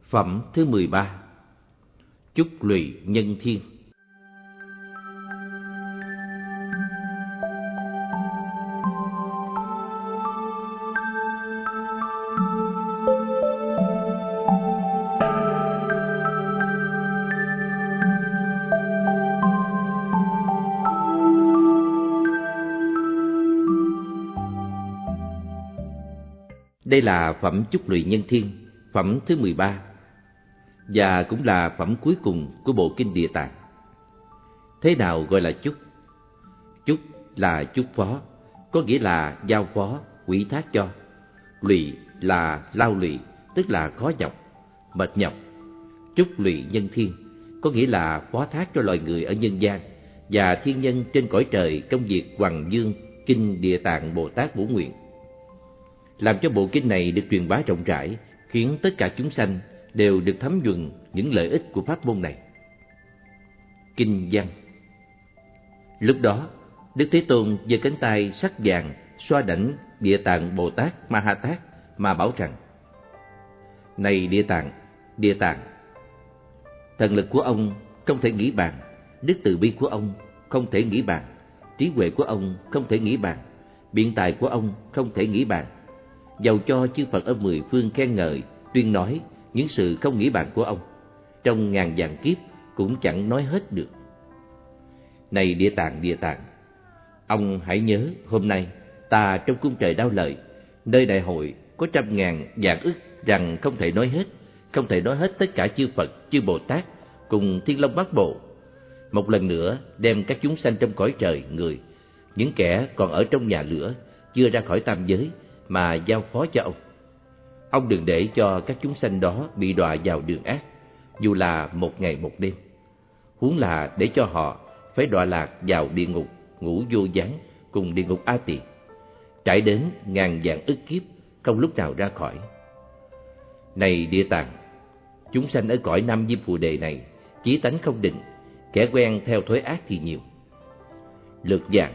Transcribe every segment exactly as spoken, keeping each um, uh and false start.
Phẩm thứ mười ba. Chúc lụy nhân thiên. Đây là phẩm chúc lụy nhân thiên, phẩm thứ mười ba, và cũng là phẩm cuối cùng của bộ kinh Địa Tạng. Thế nào gọi là chúc? Chúc là chúc phó, có nghĩa là giao phó, ủy thác cho. Lụy là lao lụy, tức là khó nhọc, mệt nhọc. Chúc lụy nhân thiên, có nghĩa là phó thác cho loài người ở nhân gian và thiên nhân trên cõi trời công việc hoằng dương kinh Địa Tạng Bồ Tát bổ nguyện. Làm cho bộ kinh này được truyền bá rộng rãi, khiến tất cả chúng sanh đều được thấm nhuần những lợi ích của pháp môn này. Kinh văn. Lúc đó, Đức Thế Tôn giơ cánh tay sắc vàng xoa đảnh Địa Tạng Bồ Tát Ma Ha Tát mà bảo rằng: Này Địa Tạng, Địa Tạng, thần lực của ông không thể nghĩ bàn, đức từ bi của ông không thể nghĩ bàn, trí huệ của ông không thể nghĩ bàn, biện tài của ông không thể nghĩ bàn. Dầu cho chư Phật ở mười phương khen ngợi, tuyên nói những sự không nghĩ bàn của ông, trong ngàn vạn kiếp cũng chẳng nói hết được. Này Địa Tạng, Địa Tạng, ông hãy nhớ hôm nay ta trong cung trời Đao Lợi, nơi đại hội có trăm ngàn vạn ức rằng không thể nói hết, không thể nói hết tất cả chư Phật, chư Bồ Tát cùng Thiên Long Bát Bộ. Một lần nữa đem các chúng sanh trong cõi trời người, những kẻ còn ở trong nhà lửa chưa ra khỏi tam giới mà giao phó cho ông. Ông đừng để cho các chúng sanh đó bị đọa vào đường ác, dù là một ngày một đêm. Huống là để cho họ phải đọa lạc vào địa ngục ngũ vô gián cùng địa ngục A Tỳ, trải đến ngàn vạn ức kiếp không lúc nào ra khỏi. Này Địa Tạng, chúng sanh ở cõi Nam Diêm Phù Đề này chí tánh không định, kẻ quen theo thói ác thì nhiều. Lược giảng.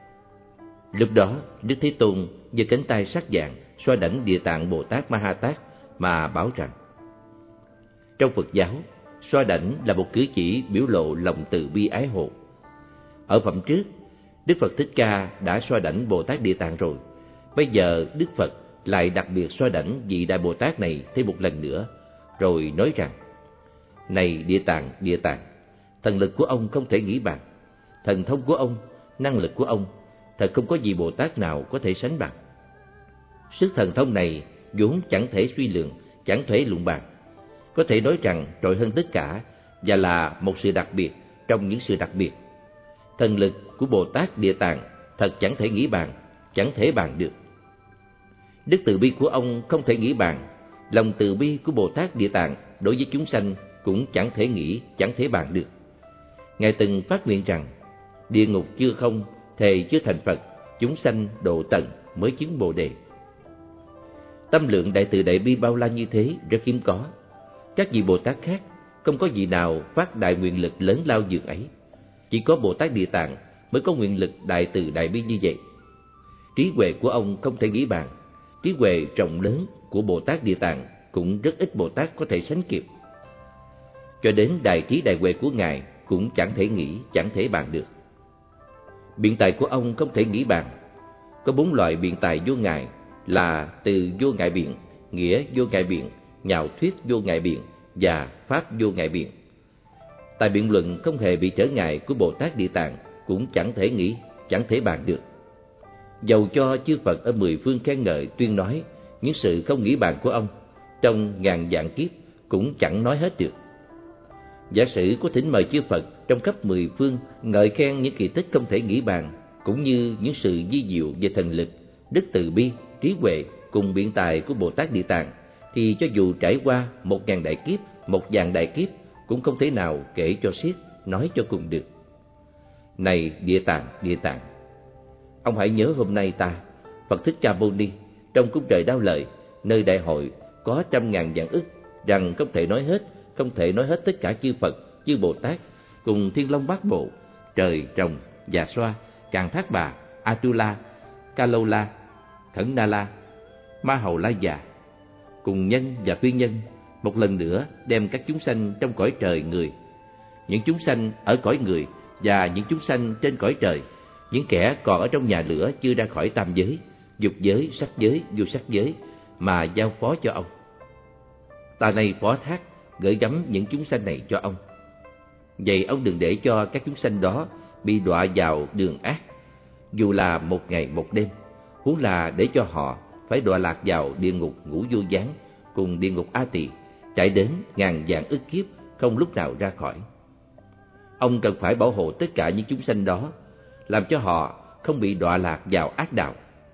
Lúc đó Đức Thế Tôn giơ cánh tay sắc vàng xoa đảnh Địa Tạng Bồ Tát Ma Ha Tát mà bảo rằng: Trong Phật giáo, xoa đảnh là một cử chỉ biểu lộ lòng từ bi ái hộ. Ở phẩm trước, Đức Phật Thích Ca đã xoa đảnh Bồ Tát Địa Tạng rồi. Bây giờ Đức Phật lại đặc biệt xoa đảnh vị Đại Bồ Tát này thêm một lần nữa, rồi nói rằng: Này Địa Tạng, Địa Tạng, thần lực của ông không thể nghĩ bàn, thần thông của ông, năng lực của ông, thật không có gì Bồ Tát nào có thể sánh bằng. Sức thần thông này vốn chẳng thể suy lượng, chẳng thể luận bàn, có thể nói rằng trội hơn tất cả và là một sự đặc biệt trong những sự đặc biệt. Thần lực của Bồ Tát Địa Tạng thật chẳng thể nghĩ bàn, chẳng thể bàn được. Đức từ bi của ông không thể nghĩ bàn, lòng từ bi của Bồ Tát Địa Tạng đối với chúng sanh cũng chẳng thể nghĩ, chẳng thể bàn được. Ngài từng phát nguyện rằng: Địa ngục chưa không, thề chưa thành Phật, chúng sanh độ tận mới chứng Bồ Đề. Tâm lượng đại từ đại bi bao la như thế rất hiếm có. Các vị Bồ Tát khác không có vị nào phát đại nguyện lực lớn lao dường ấy. Chỉ có Bồ Tát Địa Tạng mới có nguyện lực đại từ đại bi như vậy. Trí huệ của ông không thể nghĩ bàn, trí huệ rộng lớn của Bồ Tát Địa Tạng cũng rất ít Bồ Tát có thể sánh kịp. Cho đến đại trí đại huệ của Ngài cũng chẳng thể nghĩ, chẳng thể bàn được. Biện tài của ông không thể nghĩ bàn. Có bốn loại biện tài vô ngại là từ vô ngại biện, nghĩa vô ngại biện, nhạo thuyết vô ngại biện và pháp vô ngại biện. Tài biện luận không hề bị trở ngại của Bồ Tát Địa Tạng cũng chẳng thể nghĩ, chẳng thể bàn được. Dầu cho chư Phật ở mười phương khen ngợi tuyên nói những sự không nghĩ bàn của ông, trong ngàn vạn kiếp cũng chẳng nói hết được. Giả sử có thỉnh mời chư Phật trong khắp mười phương ngợi khen những kỳ tích không thể nghĩ bàn, cũng như những sự vi diệu về thần lực, đức từ bi, trí huệ cùng biện tài của Bồ Tát Địa Tạng, thì cho dù trải qua một ngàn đại kiếp, một vạn đại kiếp cũng không thể nào kể cho xiết, nói cho cùng được. Này Địa Tạng, Địa Tạng, ông hãy nhớ hôm nay ta, Phật Thích Ca Mâu Ni, trong cung trời Đao Lợi, nơi đại hội có trăm ngàn vạn ức, rằng không thể nói hết, không thể nói hết tất cả chư Phật, chư Bồ Tát cùng Thiên Long Bát Bộ, trời, rồng, Già Xoa, Càn Thác Bà, Atula, Ca Lâu La, Khẩn Na La, Ma Hầu La Già, cùng nhân và phi nhân, một lần nữa đem các chúng sanh trong cõi trời người, những chúng sanh ở cõi người và những chúng sanh trên cõi trời, những kẻ còn ở trong nhà lửa chưa ra khỏi tam giới, dục giới, sắc giới, vô sắc giới mà giao phó cho ông. Ta nay phó thác gửi gắm những chúng sanh này cho ông. Vậy ông đừng để cho các chúng sanh đó bị đọa vào đường ác, dù là một ngày một đêm, huống là để cho họ phải đọa lạc vào địa ngục ngũ vô gián cùng địa ngục A Tỳ, chạy đến ngàn vạn ức kiếp không lúc nào ra khỏi. Ông cần phải bảo hộ tất cả những chúng sanh đó, làm cho họ không bị đọa lạc vào ác đạo.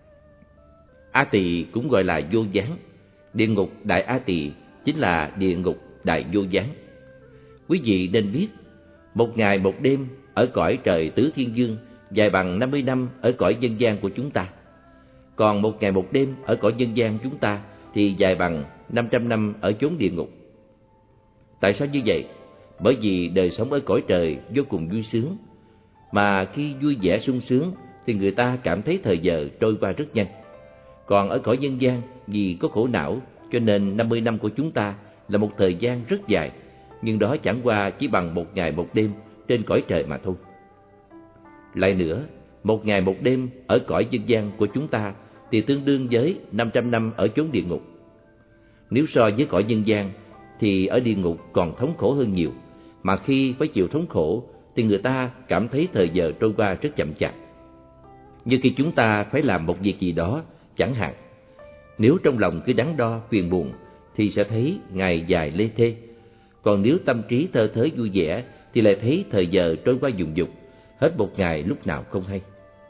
A Tỳ cũng gọi là vô gián, địa ngục đại A Tỳ chính là địa ngục đại vô gián. Quý vị nên biết, một ngày một đêm ở cõi trời Tứ Thiên Dương dài bằng năm mươi năm ở cõi nhân gian của chúng ta. Còn một ngày một đêm ở cõi nhân gian chúng ta thì dài bằng năm trăm năm ở chốn địa ngục. Tại sao như vậy? Bởi vì đời sống ở cõi trời vô cùng vui sướng, mà khi vui vẻ sung sướng thì người ta cảm thấy thời giờ trôi qua rất nhanh. Còn ở cõi nhân gian vì có khổ não cho nên năm mươi năm của chúng ta là một thời gian rất dài, nhưng đó chẳng qua chỉ bằng một ngày một đêm trên cõi trời mà thôi. Lại nữa, một ngày một đêm ở cõi nhân gian của chúng ta thì tương đương với năm trăm năm ở chốn địa ngục. Nếu so với cõi nhân gian thì ở địa ngục còn thống khổ hơn nhiều, mà khi phải chịu thống khổ thì người ta cảm thấy thời giờ trôi qua rất chậm chạp. Như khi chúng ta phải làm một việc gì đó, chẳng hạn, nếu trong lòng cứ đắn đo phiền buồn thì sẽ thấy ngày dài lê thê, còn nếu tâm trí thơ thới vui vẻ thì lại thấy thời giờ trôi qua dùng dục, hết một ngày lúc nào không hay.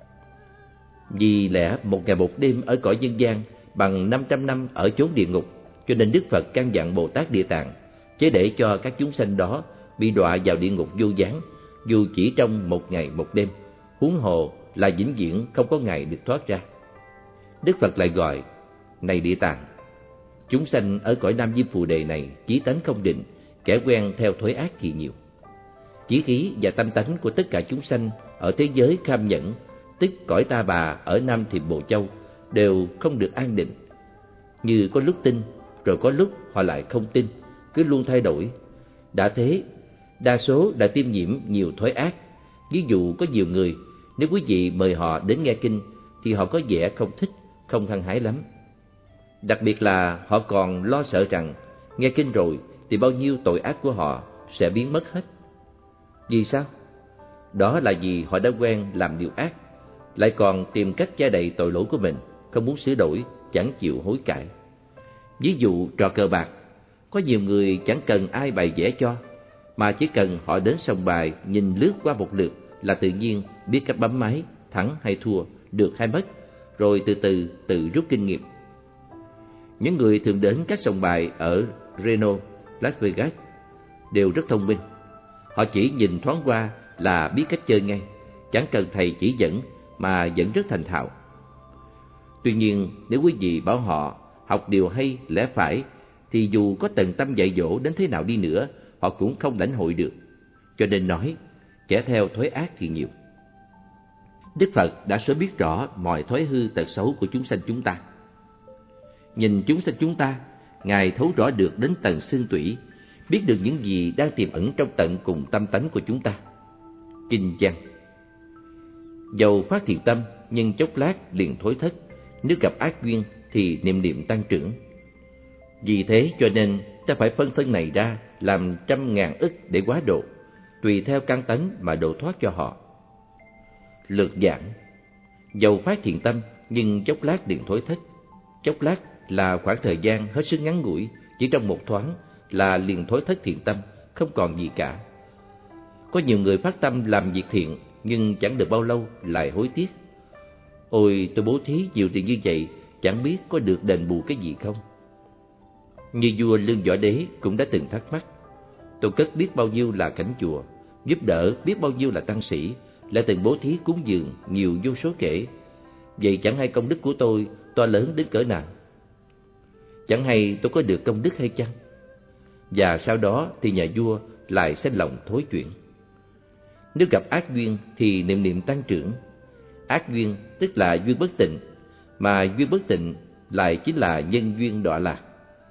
Vì lẽ một ngày một đêm ở cõi nhân gian bằng năm trăm năm ở chốn địa ngục, cho nên Đức Phật căn dặn Bồ Tát Địa Tạng chế để cho các chúng sanh đó bị đọa vào địa ngục vô gián, dù chỉ trong một ngày một đêm, huống hồ là vĩnh viễn không có ngày được thoát ra. Đức Phật lại gọi: này Địa Tạng, chúng sanh ở cõi Nam Diêm Phù Đề này chí tánh không định, kẻ quen theo thói ác thì nhiều. Chí khí và tâm tánh của tất cả chúng sanh ở thế giới Kham Nhẫn, tức cõi Ta Bà ở Nam Thiểm Bồ Châu, đều không được an định. Như có lúc tin, rồi có lúc họ lại không tin, cứ luôn thay đổi. Đã thế, đa số đã tiêm nhiễm nhiều thói ác. Ví dụ có nhiều người, nếu quý vị mời họ đến nghe kinh thì họ có vẻ không thích, không hăng hái lắm. Đặc biệt là họ còn lo sợ rằng nghe kinh rồi thì bao nhiêu tội ác của họ sẽ biến mất hết. Vì sao? Đó là vì họ đã quen làm điều ác, lại còn tìm cách che đậy tội lỗi của mình, không muốn sửa đổi, chẳng chịu hối cải. Ví dụ trò cờ bạc, có nhiều người chẳng cần ai bày vẽ cho, mà chỉ cần họ đến sòng bài nhìn lướt qua một lượt là tự nhiên biết cách bấm máy, thắng hay thua, được hay mất, rồi từ từ tự rút kinh nghiệm. Những người thường đến các sòng bài ở Reno, Las Vegas đều rất thông minh. Họ chỉ nhìn thoáng qua là biết cách chơi ngay, chẳng cần thầy chỉ dẫn mà vẫn rất thành thạo. Tuy nhiên, nếu quý vị bảo họ học điều hay lẽ phải thì dù có tận tâm dạy dỗ đến thế nào đi nữa, họ cũng không lãnh hội được. Cho nên nói, kẻ theo thói ác thì nhiều. Đức Phật đã sớm biết rõ mọi thói hư tật xấu của chúng sanh chúng ta. Nhìn chúng sanh chúng ta, Ngài thấu rõ được đến tận xương tủy, biết được những gì đang tiềm ẩn trong tận cùng tâm tánh của chúng ta. Kinh văn: dầu phát thiện tâm, nhưng chốc lát liền thối thất, nếu gặp ác duyên thì niệm niệm tăng trưởng. Vì thế cho nên ta phải phân thân này ra làm trăm ngàn ức để quá độ, tùy theo căn tánh mà độ thoát cho họ. Lược giảng: dầu phát thiện tâm, nhưng chốc lát liền thối thất. Chốc lát là khoảng thời gian hết sức ngắn ngủi, chỉ trong một thoáng là liền thối thất thiện tâm, không còn gì cả. Có nhiều người phát tâm làm việc thiện, nhưng chẳng được bao lâu lại hối tiếc. Ôi, tôi bố thí nhiều tiền như vậy, chẳng biết có được đền bù cái gì không? Như vua Lương Võ Đế cũng đã từng thắc mắc: tôi cất biết bao nhiêu là cảnh chùa, giúp đỡ biết bao nhiêu là tăng sĩ, lại từng bố thí cúng dường nhiều vô số kể. Vậy chẳng hay công đức của tôi to lớn đến cỡ nào? Chẳng hay tôi có được công đức hay chăng? Và sau đó thì nhà vua lại sinh lòng thối chuyển. Nếu gặp ác duyên thì niệm niệm tăng trưởng. Ác duyên tức là duyên bất tịnh, mà duyên bất tịnh lại chính là nhân duyên đọa lạc.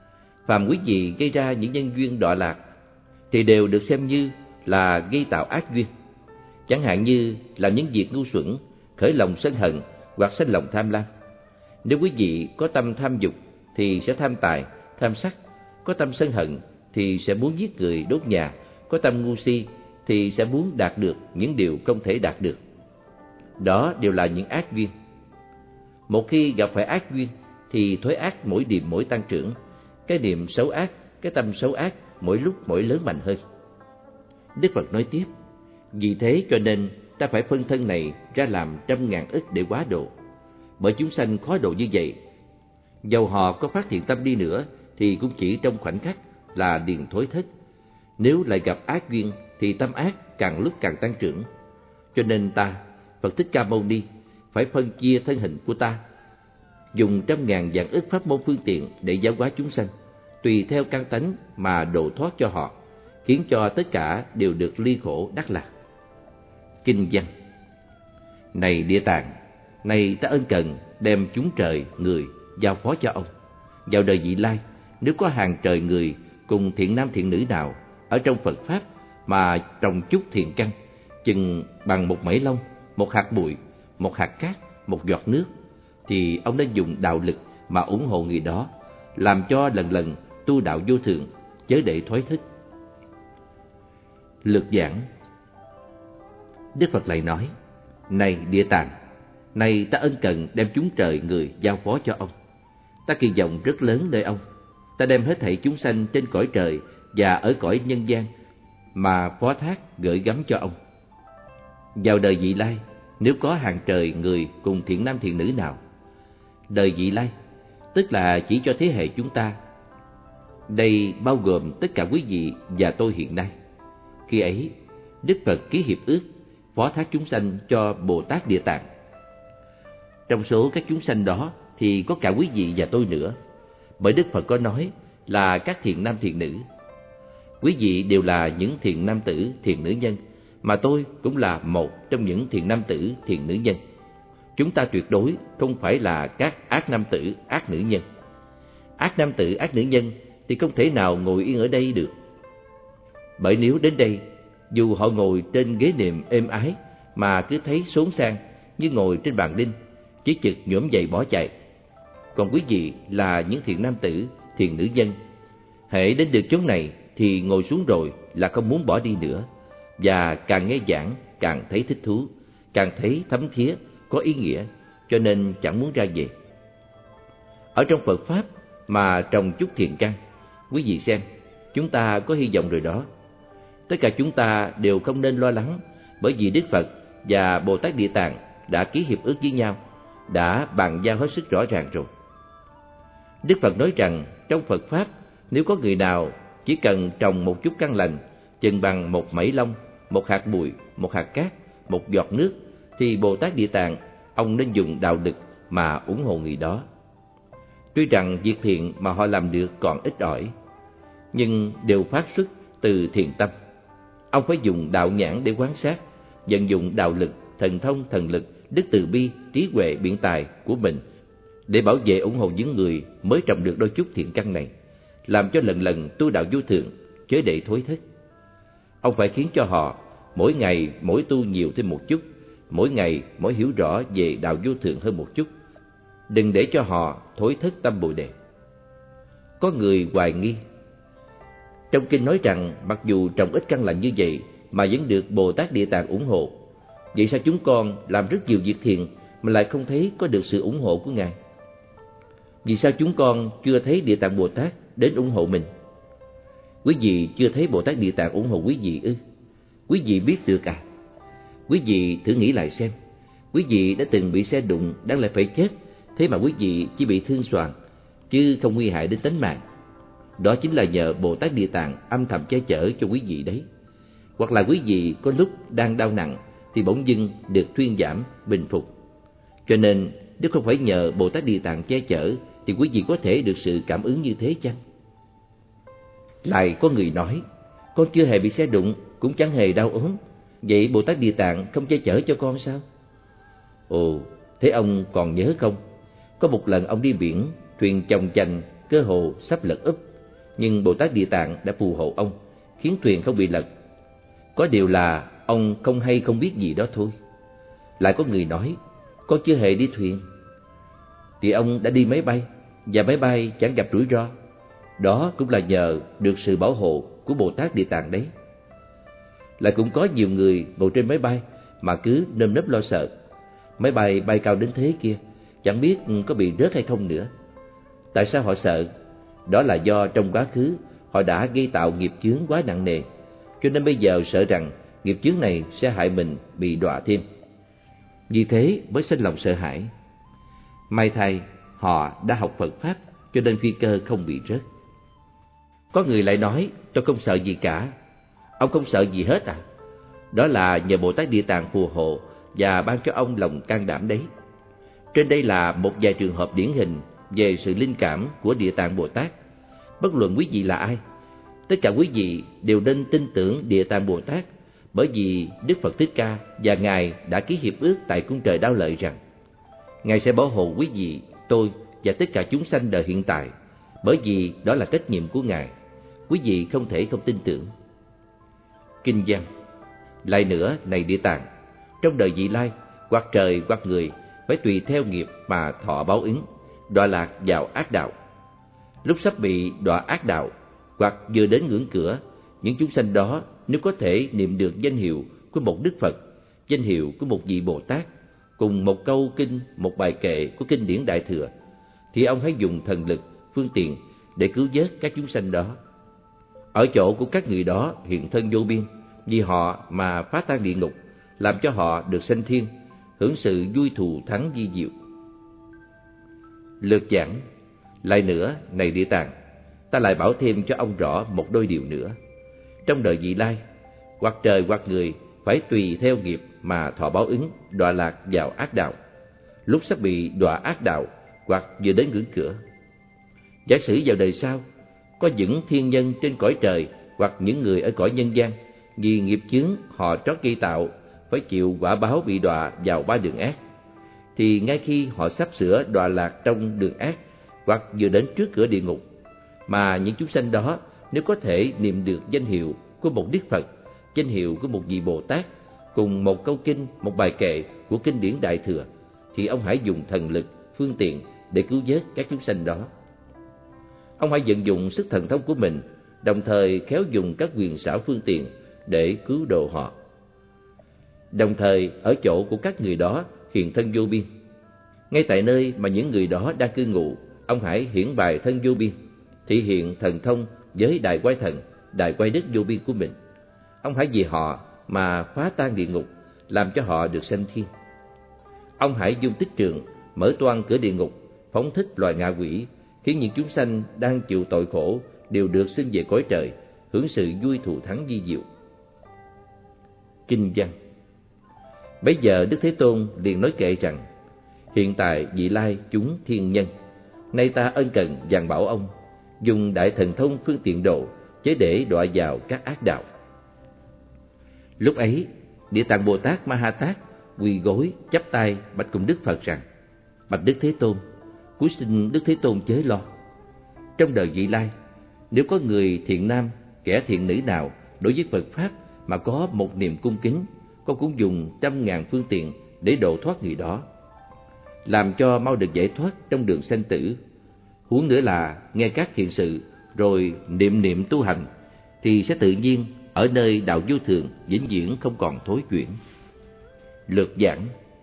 Phàm quý vị gây ra những nhân duyên đọa lạc thì đều được xem như là gây tạo ác duyên. Chẳng hạn như làm những việc ngu xuẩn, khởi lòng sân hận hoặc sinh lòng tham lam. Nếu quý vị có tâm tham dục thì sẽ tham tài, tham sắc; có tâm sân hận thì sẽ muốn giết người, đốt nhà; có tâm ngu si thì sẽ muốn đạt được những điều không thể đạt được. Đó đều là những ác duyên. Một khi gặp phải ác duyên thì thói ác mỗi điềm mỗi tăng trưởng, cái niệm xấu ác, cái tâm xấu ác mỗi lúc mỗi lớn mạnh hơn. Đức Phật nói tiếp: vì thế cho nên ta phải phân thân này ra làm trăm ngàn ức để hóa độ, bởi chúng sanh khó độ như vậy. Dầu họ có phát thiện tâm đi nữa thì cũng chỉ trong khoảnh khắc là liền thối thất. Nếu lại gặp ác duyên thì tâm ác càng lúc càng tăng trưởng. Cho nên ta, Phật Thích Ca Mâu Ni, phải phân chia thân hình của ta, dùng trăm ngàn vạn ức pháp môn phương tiện để giáo hóa chúng sanh, tùy theo căn tánh mà độ thoát cho họ, khiến cho tất cả đều được ly khổ đắc lạc. Kinh văn: này Địa Tạng, này ta ân cần đem chúng trời, người giao phó cho ông. Vào đời vị lai, nếu có hàng trời người cùng thiện nam thiện nữ nào ở trong Phật Pháp mà trồng chút thiện căn, chừng bằng một mẩy lông, một hạt bụi, một hạt cát, một giọt nước, thì ông nên dùng đạo lực mà ủng hộ người đó, làm cho lần lần tu đạo vô thượng, chớ để thoái thức. Lược giảng: Đức Phật lại nói: này Địa Tạng, này ta ân cần đem chúng trời người giao phó cho ông. Ta kỳ vọng rất lớn nơi ông. Ta đem hết thảy chúng sanh trên cõi trời và ở cõi nhân gian mà phó thác gửi gắm cho ông. Vào đời vị lai, nếu có hàng trời người cùng thiện nam thiện nữ nào, đời vị lai tức là chỉ cho thế hệ chúng ta, đây bao gồm tất cả quý vị và tôi hiện nay. Khi ấy, Đức Phật ký hiệp ước phó thác chúng sanh cho Bồ Tát Địa Tạng. Trong số các chúng sanh đó thì có cả quý vị và tôi nữa, bởi Đức Phật có nói là các thiện nam thiện nữ. Quý vị đều là những thiện nam tử, thiện nữ nhân, mà tôi cũng là một trong những thiện nam tử, thiện nữ nhân. Chúng ta tuyệt đối không phải là các ác nam tử, ác nữ nhân. Ác nam tử, ác nữ nhân thì không thể nào ngồi yên ở đây được. Bởi nếu đến đây, dù họ ngồi trên ghế nệm êm ái mà cứ thấy xốn sang như ngồi trên bàn đinh, chỉ chực nhoẻm dậy bỏ chạy. Còn quý vị là những thiện nam tử, thiện nữ nhân, hễ đến được chốn này thì ngồi xuống rồi là không muốn bỏ đi nữa, và càng nghe giảng càng thấy thích thú, càng thấy thấm thía, có ý nghĩa, cho nên chẳng muốn ra về. Ở trong Phật Pháp mà trồng chút thiện căn, quý vị xem, chúng ta có hy vọng rồi đó. Tất cả chúng ta đều không nên lo lắng, bởi vì Đức Phật và Bồ Tát Địa Tạng đã ký hiệp ước với nhau, đã bàn giao hết sức rõ ràng rồi. Đức Phật nói rằng trong Phật Pháp, nếu có người nào chỉ cần trồng một chút căn lành, chừng bằng một mẩy lông, một hạt bụi, một hạt cát, một giọt nước, thì Bồ Tát Địa Tạng, ông nên dùng đạo lực mà ủng hộ người đó. Tuy rằng việc thiện mà họ làm được còn ít ỏi, nhưng đều phát xuất từ thiện tâm. Ông phải dùng đạo nhãn để quan sát, vận dụng đạo lực, thần thông, thần lực, đức từ bi, trí huệ, biện tài của mình để bảo vệ ủng hộ những người mới trồng được đôi chút thiện căn này, làm cho lần lần tu đạo vô thượng, chớ để thối thất. Ông phải khiến cho họ mỗi ngày mỗi tu nhiều thêm một chút, mỗi ngày mỗi hiểu rõ về đạo vô thượng hơn một chút. Đừng để cho họ thối thất tâm Bồ Đề. Có người hoài nghi, trong kinh nói rằng mặc dù trồng ít căn lành như vậy mà vẫn được Bồ Tát Địa Tạng ủng hộ, vậy sao chúng con làm rất nhiều việc thiện mà lại không thấy có được sự ủng hộ của Ngài? Vì sao chúng con chưa thấy Địa Tạng Bồ Tát đến ủng hộ mình? Quý vị chưa thấy Bồ Tát Địa Tạng ủng hộ quý vị ư? Quý vị biết được à? Quý vị thử nghĩ lại xem, quý vị đã từng bị xe đụng đáng lẽ phải chết, thế mà quý vị chỉ bị thương xoàng, chứ không nguy hại đến tính mạng. Đó chính là nhờ Bồ Tát Địa Tạng âm thầm che chở cho quý vị đấy. Hoặc là quý vị có lúc đang đau nặng thì bỗng dưng được thuyên giảm, bình phục. Cho nên nếu không phải nhờ Bồ Tát Địa Tạng che chở thì quý vị có thể được sự cảm ứng như thế chăng? Lại có người nói, con chưa hề bị xe đụng, cũng chẳng hề đau ốm, vậy Bồ Tát Địa Tạng không che chở cho con sao? Ồ, thế ông còn nhớ không? Có một lần ông đi biển, thuyền chồng chành, cơ hồ sắp lật úp. nhưng Bồ Tát Địa Tạng đã phù hộ ông, khiến thuyền không bị lật. Có điều là ông không hay không biết gì đó thôi. Lại có người nói, con chưa hề đi thuyền. Thì ông đã đi máy bay, và máy bay chẳng gặp rủi ro. Đó cũng là nhờ được sự bảo hộ của Bồ Tát Địa Tạng đấy. Lại cũng có nhiều người ngồi trên máy bay mà cứ nơm nớp lo sợ. Máy bay bay cao đến thế kia, chẳng biết có bị rớt hay không nữa. Tại sao họ sợ? Đó là do trong quá khứ họ đã gây tạo nghiệp chướng quá nặng nề, cho nên bây giờ sợ rằng nghiệp chướng này sẽ hại mình bị đọa thêm. Vì thế mới sinh lòng sợ hãi. May thay họ đã học Phật Pháp, cho nên phi cơ không bị rớt. Có người lại nói, tôi không sợ gì cả. Ông không sợ gì hết à? Đó là nhờ Bồ Tát Địa Tạng phù hộ và ban cho ông lòng can đảm đấy. Trên đây là một vài trường hợp điển hình về sự linh cảm của Địa Tạng Bồ Tát. Bất luận quý vị là ai, tất cả quý vị đều nên tin tưởng Địa Tạng Bồ Tát, bởi vì Đức Phật Thích Ca và Ngài đã ký hiệp ước tại cung trời Đao Lợi rằng Ngài sẽ bảo hộ quý vị, tôi và tất cả chúng sanh đời hiện tại, bởi vì đó là trách nhiệm của Ngài. Quý vị không thể không tin tưởng. Kinh văn. Lại nữa, này Địa Tạng, trong đời vị lai, hoặc trời hoặc người phải tùy theo nghiệp mà thọ báo ứng, đọa lạc vào ác đạo. Lúc sắp bị đọa ác đạo, hoặc vừa đến ngưỡng cửa, những chúng sanh đó nếu có thể niệm được danh hiệu của một Đức Phật, danh hiệu của một vị Bồ Tát, cùng một câu kinh, một bài kệ của kinh điển Đại Thừa, thì ông hãy dùng thần lực, phương tiện để cứu vớt các chúng sanh đó. Ở chỗ của các người đó hiện thân vô biên, vì họ mà phá tan địa ngục, làm cho họ được sanh thiên, hưởng sự vui thù thắng vi diệu. Lược giảng. Lại nữa, này Địa Tạng, ta lại bảo thêm cho ông rõ một đôi điều nữa. Trong đời vị lai, hoặc trời hoặc người phải tùy theo nghiệp mà thọ báo ứng, đọa lạc vào ác đạo. Lúc sắp bị đọa ác đạo, hoặc vừa đến ngưỡng cửa. Giả sử vào đời sau, có những thiên nhân trên cõi trời hoặc những người ở cõi nhân gian, vì nghiệp chướng họ trót gây tạo, phải chịu quả báo bị đọa vào ba đường ác. Thì ngay khi họ sắp sửa đọa lạc trong đường ác, hoặc vừa đến trước cửa địa ngục, mà những chúng sanh đó nếu có thể niệm được danh hiệu của một Đức Phật, danh hiệu của một vị Bồ Tát, cùng một câu kinh, một bài kệ của kinh điển Đại Thừa, thì ông hãy dùng thần lực, phương tiện để cứu vớt các chúng sanh đó. Ông hãy vận dụng sức thần thông của mình, đồng thời khéo dùng các quyền xảo phương tiện để cứu độ họ. Đồng thời ở chỗ của các người đó hiện thân vô biên. Ngay tại nơi mà những người đó đang cư ngụ, ông hãy hiển bài thân vô biên, thị hiện thần thông với đại quái thần, đại quái đức vô biên của mình. Ông hãy vì họ mà phá tan địa ngục, làm cho họ được sanh thiên. Ông hãy dung tích trường, mở toang cửa địa ngục, phóng thích loài ngạ quỷ, khiến những chúng sanh đang chịu tội khổ đều được sinh về cõi trời, hưởng sự vui thù thắng vi diệu. Kinh văn. Bấy giờ Đức Thế Tôn liền nói kệ rằng: hiện tại vị lai chúng thiên nhân, nay ta ân cần dàn bảo ông, dùng đại thần thông phương tiện độ, chế để đọa vào các ác đạo. Lúc ấy, Địa Tạng Bồ Tát Ma Ha Tát quỳ gối chắp tay bạch cùng Đức Phật rằng: bạch Đức Thế Tôn, cúi xin Đức Thế Tôn chớ lo. Trong đời vị lai, nếu có người thiện nam, kẻ thiện nữ nào đối với Phật Pháp mà có một niềm cung kính, con cũng dùng trăm ngàn phương tiện để độ thoát người đó, làm cho mau được giải thoát trong đường sanh tử. Huống nữa là nghe các thiện sự rồi niệm niệm tu hành, thì sẽ tự nhiên ở nơi đạo vô thường vĩnh viễn không còn thối chuyển. Lược giảng.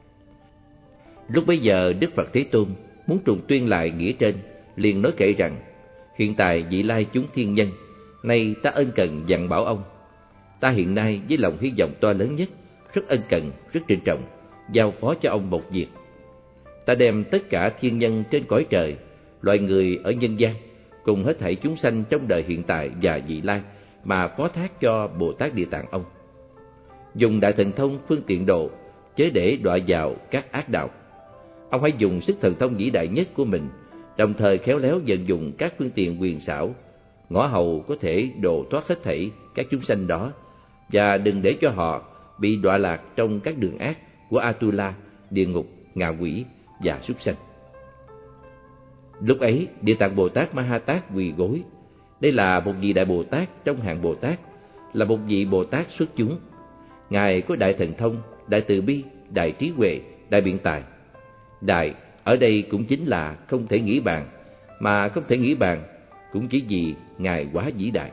Lúc bấy giờ Đức Phật Thế Tôn muốn trùng tuyên lại nghĩa trên, liền nói kệ rằng: hiện tại vị lai chúng thiên nhân, nay ta ân cần dặn bảo ông. Ta hiện nay với lòng hy vọng to lớn nhất, rất ân cần, rất trịnh trọng, giao phó cho ông một việc. Ta đem tất cả thiên nhân trên cõi trời, loài người ở nhân gian, cùng hết thảy chúng sanh trong đời hiện tại và vị lai mà phó thác cho Bồ Tát Địa Tạng ông, dùng đại thần thông phương tiện độ, chế để đọa vào các ác đạo. Ông hãy dùng sức thần thông vĩ đại nhất của mình, đồng thời khéo léo vận dụng các phương tiện quyền xảo, ngõ hầu có thể độ thoát hết thảy các chúng sanh đó, và đừng để cho họ bị đọa lạc trong các đường ác của Atula, địa ngục, ngạ quỷ và súc sanh. Lúc ấy, Địa Tạng Bồ Tát Ma Ha Tát quỳ gối, Đây là một vị Đại Bồ Tát trong hạng Bồ Tát, là một vị Bồ Tát xuất chúng. Ngài có đại thần thông, đại từ bi, đại trí huệ, đại biện tài. Đại ở đây cũng chính là không thể nghĩ bàn, mà không thể nghĩ bàn cũng chỉ vì Ngài quá vĩ đại.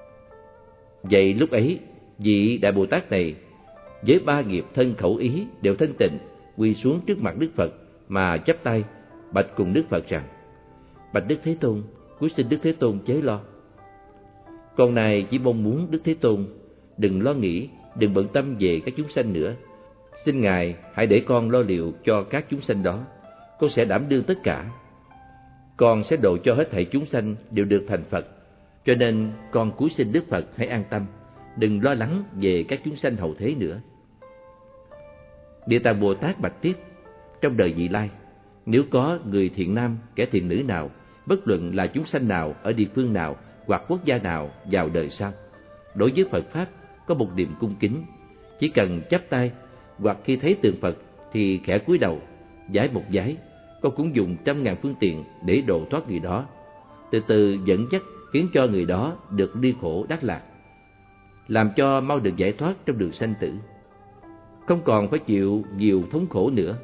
Vậy lúc ấy, vị Đại Bồ Tát này với ba nghiệp thân khẩu ý đều thanh tịnh, quỳ xuống trước mặt Đức Phật mà chắp tay bạch cùng Đức Phật rằng: Bạch Đức Thế Tôn, cúi xin Đức Thế Tôn chớ lo. Con này chỉ mong muốn Đức Thế Tôn đừng lo nghĩ, đừng bận tâm về các chúng sanh nữa. Xin Ngài hãy để con lo liệu cho các chúng sanh đó, con sẽ đảm đương tất cả. Con sẽ độ cho hết thảy chúng sanh đều được thành Phật, cho nên con cúi xin Đức Phật hãy an tâm, đừng lo lắng về các chúng sanh hậu thế nữa. Địa Tạng Bồ Tát bạch tiếp: Trong đời vị lai, nếu có người thiện nam, kẻ thiện nữ nào, bất luận là chúng sanh nào ở địa phương nào hoặc quốc gia nào vào đời sau, đối với Phật Pháp có một niềm cung kính, chỉ cần chắp tay hoặc khi thấy tượng Phật thì khẽ cúi đầu, vái một vái, con cũng dùng trăm ngàn phương tiện để độ thoát người đó, từ từ dẫn dắt khiến cho người đó được ly khổ đắc lạc, làm cho mau được giải thoát trong đường sanh tử, không còn phải chịu nhiều thống khổ nữa.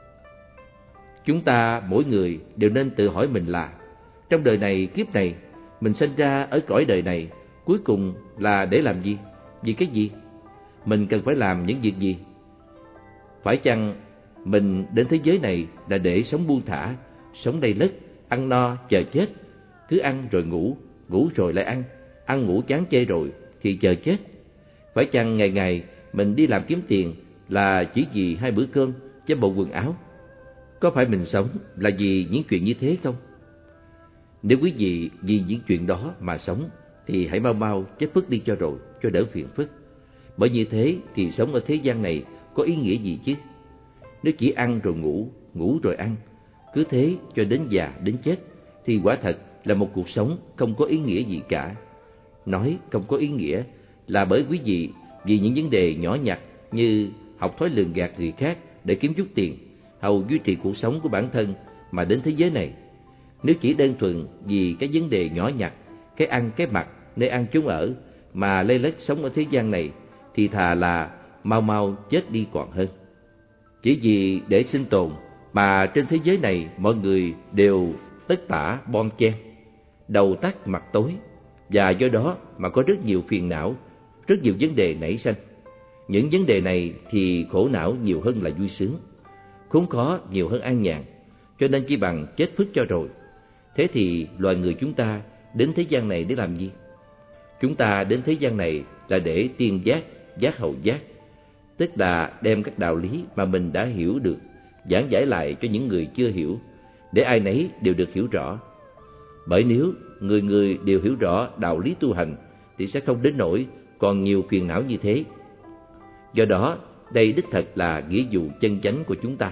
Chúng ta mỗi người đều nên tự hỏi mình là trong đời này, kiếp này, mình sinh ra ở cõi đời này cuối cùng là để làm gì? Vì cái gì? Mình cần phải làm những việc gì? Phải chăng mình đến thế giới này là để sống buông thả, sống đầy lất, ăn no chờ chết, cứ ăn rồi ngủ, ngủ rồi lại ăn, ăn ngủ chán chê rồi thì chờ chết? Phải chăng ngày ngày mình đi làm kiếm tiền là chỉ vì hai bữa cơm với bộ quần áo? Có phải mình sống là vì những chuyện như thế không? Nếu quý vị vì những chuyện đó mà sống thì hãy mau mau chết phức đi cho rồi, cho đỡ phiền phức. Bởi như thế thì sống ở thế gian này có ý nghĩa gì chứ? Nếu chỉ ăn rồi ngủ, ngủ rồi ăn, cứ thế cho đến già đến chết thì quả thật là một cuộc sống không có ý nghĩa gì cả. Nói không có ý nghĩa là bởi quý vị vì những vấn đề nhỏ nhặt như học thói lường gạt người khác để kiếm chút tiền, hầu duy trì cuộc sống của bản thân mà đến thế giới này. Nếu chỉ đơn thuần vì cái vấn đề nhỏ nhặt, cái ăn cái mặc, nơi ăn chốn ở mà lây lất sống ở thế gian này thì thà là mau mau chết đi còn hơn. Chỉ vì để sinh tồn mà trên thế giới này mọi người đều tất tả bon chen, đầu tắt mặt tối, và do đó mà có rất nhiều phiền não, rất nhiều vấn đề nảy sinh. Những vấn đề này thì khổ não nhiều hơn là vui sướng, khốn khó nhiều hơn an nhàn, cho nên chỉ bằng chết phức cho rồi. Thế thì loài người chúng ta đến thế gian này để làm gì? Chúng ta đến thế gian này là để tiên giác, giác hậu giác, tức là đem các đạo lý mà mình đã hiểu được giảng giải lại cho những người chưa hiểu, để ai nấy đều được hiểu rõ. Bởi nếu người người đều hiểu rõ đạo lý tu hành thì sẽ không đến nỗi còn nhiều phiền não như thế. Do đó, đây đích thật là nghĩa vụ chân chánh của chúng ta.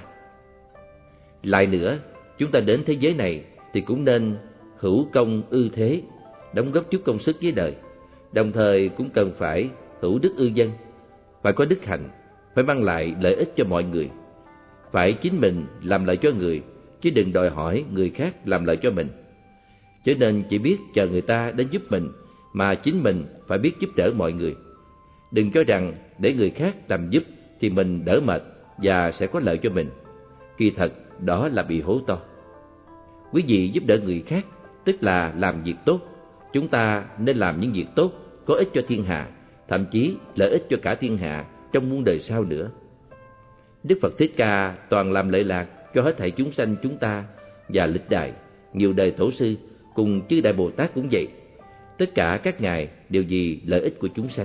Lại nữa, chúng ta đến thế giới này thì cũng nên hữu công ư thế, đóng góp chút công sức với đời, đồng thời cũng cần phải hữu đức ư dân, phải có đức hạnh, phải mang lại lợi ích cho mọi người. Phải chính mình làm lợi cho người, chứ đừng đòi hỏi người khác làm lợi cho mình. Cho nên chỉ biết chờ người ta đến giúp mình, mà chính mình phải biết giúp đỡ mọi người. Đừng cho rằng để người khác làm giúp thì mình đỡ mệt và sẽ có lợi cho mình. Kỳ thật đó là bị hố to. Quý vị giúp đỡ người khác tức là làm việc tốt. Chúng ta nên làm những việc tốt có ích cho thiên hạ, thậm chí lợi ích cho cả thiên hạ trong muôn đời sau nữa. Đức Phật Thích Ca toàn làm lợi lạc cho hết thảy chúng sanh chúng ta, và lịch đại nhiều đời tổ sư cùng chư Đại Bồ Tát cũng vậy. Tất cả các ngài đều vì lợi ích của chúng sanh.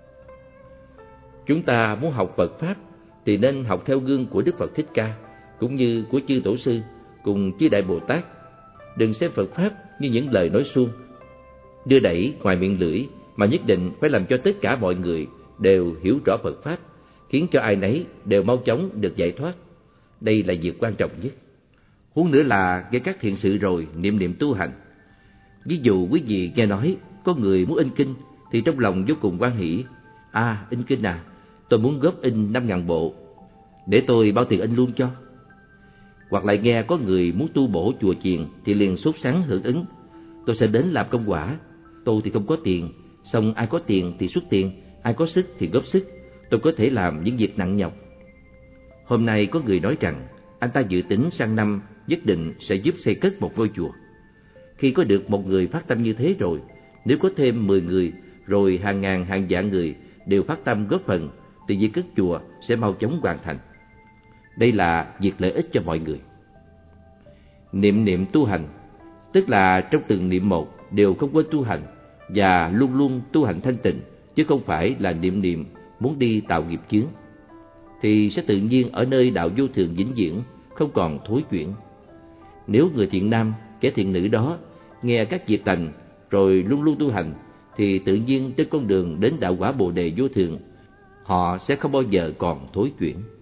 Chúng ta muốn học Phật Pháp thì nên học theo gương của Đức Phật Thích Ca, cũng như của chư Tổ sư cùng chư Đại Bồ Tát. Đừng xem Phật Pháp như những lời nói suông, đưa đẩy ngoài miệng lưỡi, mà nhất định phải làm cho tất cả mọi người đều hiểu rõ Phật Pháp, khiến cho ai nấy đều mau chóng được giải thoát. Đây là việc quan trọng nhất. Huống nữa là nghe các thiện sự rồi niệm niệm tu hành. Ví dụ quý vị nghe nói có người muốn in kinh thì trong lòng vô cùng hoan hỷ. À, in kinh à, tôi muốn góp in năm ngàn bộ, để tôi bao tiền in luôn cho. Hoặc lại nghe có người muốn tu bổ chùa chiền thì liền sốt sắng hưởng ứng. Tôi sẽ đến làm công quả, tôi thì không có tiền, xong ai có tiền thì xuất tiền, ai có sức thì góp sức, tôi có thể làm những việc nặng nhọc. Hôm nay có người nói rằng anh ta dự tính sang năm nhất định sẽ giúp xây cất một ngôi chùa. Khi có được một người phát tâm như thế rồi, nếu có thêm mười người, rồi hàng ngàn hàng vạn người đều phát tâm góp phần, thì việc cất chùa sẽ mau chóng hoàn thành. Đây là việc lợi ích cho mọi người. Niệm niệm tu hành, tức là trong từng niệm một đều không quên tu hành và luôn luôn tu hành thanh tịnh, chứ không phải là niệm niệm muốn đi tạo nghiệp chướng, thì sẽ tự nhiên ở nơi đạo vô thường vĩnh viễn, không còn thối chuyển. Nếu người thiện nam, kẻ thiện nữ đó nghe các việc lành rồi luôn luôn tu hành, thì tự nhiên trên con đường đến đạo quả Bồ đề vô thường, họ sẽ không bao giờ còn thối chuyển.